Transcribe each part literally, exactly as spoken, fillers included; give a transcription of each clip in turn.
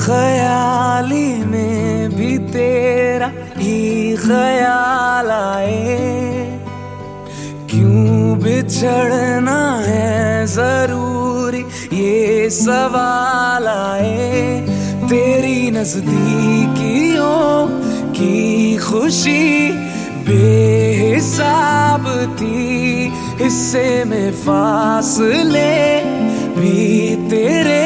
बेख्याली में भी तेरा ही ख्याल आए, क्यों बिछड़ना है जरूरी ये सवाल आए। तेरी नजदीकियों की खुशी बेहिसाब थी, हिस्से में फासले भी तेरे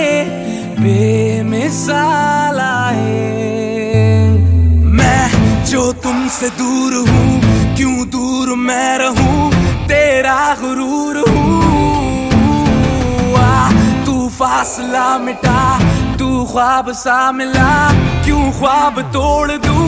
बेमिसाल आए। मैं जो तुमसे दूर हूँ, क्यों दूर मैं रहूं, तेरा गुरूर हूँ। आ तू फासला मिटा, तू ख्वाब सा मिला, क्यों ख्वाब तोड़ दूं।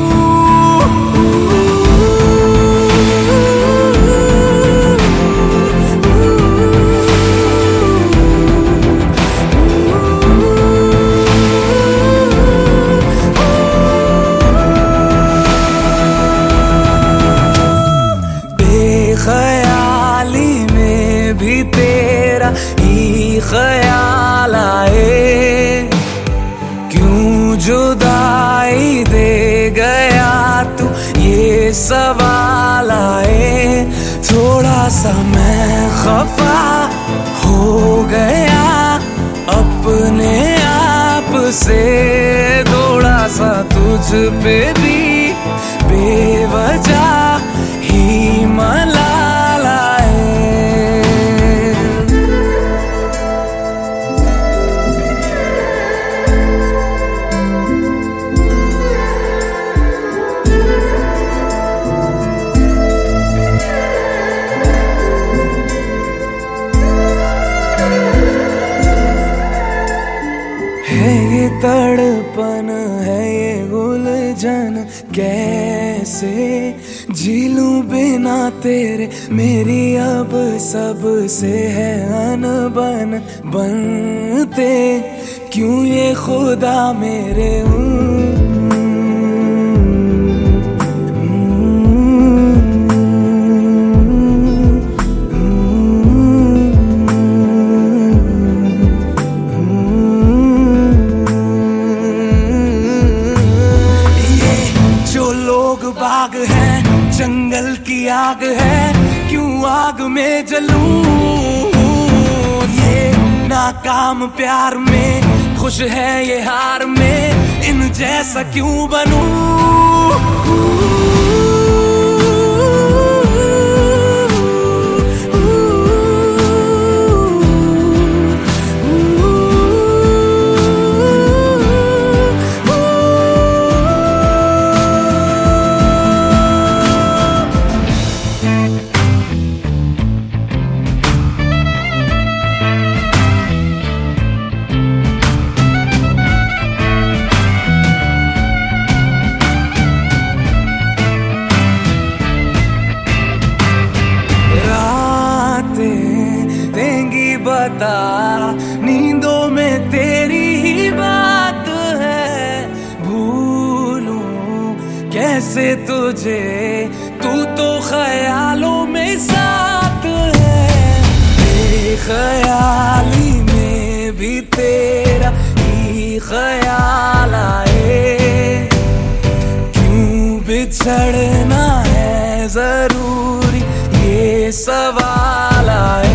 ख्याली में भी तेरा ही ख्याल आए, क्यों जुदाई दे गया तू ये सवाल आए। थोड़ा सा मैं खफा हो गया अपने आप से, थोड़ा सा तुझ पे भी बेवजह ही मलाल आए। है ये तड़पन, है ये उलझन, कैसे झीलूं बिना तेरे। मेरी अब सब से है अनबन, बनते क्यों ये खुदा मेरे। बाग है जंगल की आग है, क्यों आग में जलूं। ये नाकाम प्यार में खुश है ये हार में, इन जैसा क्यों बनूं। बता नींदों में तेरी ही बात है, भूलूं कैसे तुझे, तू तो ख्यालों में साथ है। बेख्याली में भी तेरा ही ख्याल आए, क्यों बिछड़ना है जरूरी ये सवाल आए।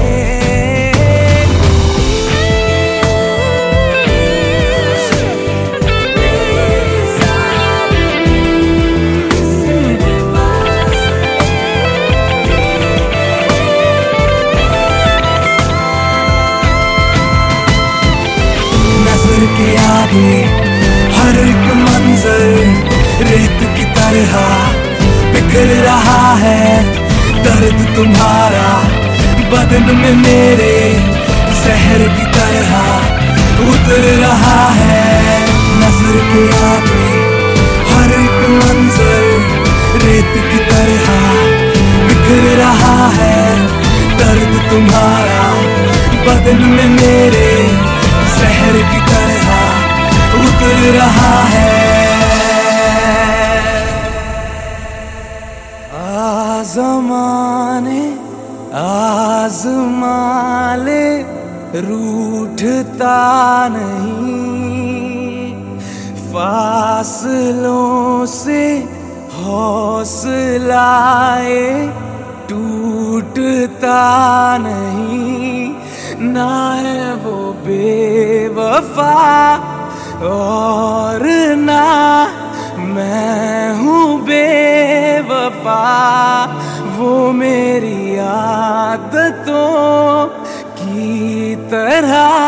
के आगे हर एक मंजर रेत की तरह बिखर रहा है, दर्द तुम्हारा बदन में मेरे जहर की तरह उतर रहा है। नजर के आगे हर एक मंजर रेत की तरह बिखर रहा है, दर्द तुम्हारा बदन में मेरे जहर की तरह उतर रहा है। आज़माने आज़माले रूठता नहीं, फासलों से हौसलाए टूटता नहीं, ना है वो बेवफा और ना मैं हूँ बेवफा। वो मेरी आदतों की तरह